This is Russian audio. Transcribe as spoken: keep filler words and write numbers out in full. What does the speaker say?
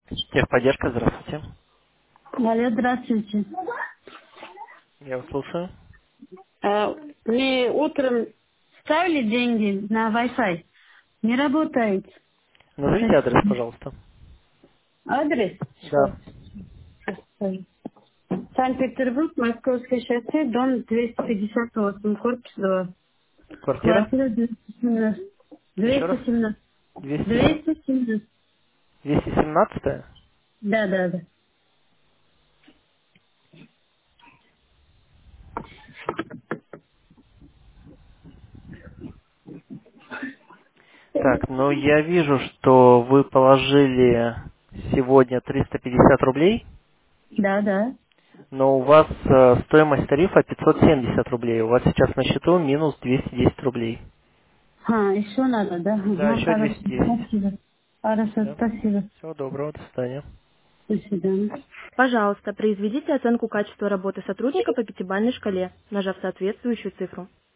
Техподдержка, здравствуйте. Алло, здравствуйте. Я вас слушаю. А, Мне утром ставили деньги на Wi-Fi. Не работает. Назовите Сейчас. адрес, пожалуйста. Адрес? Сейчас. Да. Сейчас скажу. Санкт-Петербург, Московское шоссе, дом двести пятьдесят восемь, корпус два. Квартира? Квартира двести семнадцать. Еще раз. двести семнадцать. двести двести семнадцать. семнадцать. Да, да, да. Так, ну я вижу, что вы положили сегодня триста пятьдесят рублей, Да, да. но у вас э, стоимость тарифа пятьсот семьдесят рублей. У вас сейчас на счету минус двести десять рублей. А, еще надо, да? Да, Ага, еще хорошо, двести десять. спасибо. Хорошо, Да. спасибо. Всего доброго, до свидания. До свидания. Пожалуйста, произведите оценку качества работы сотрудника по пятибалльной шкале, нажав соответствующую цифру.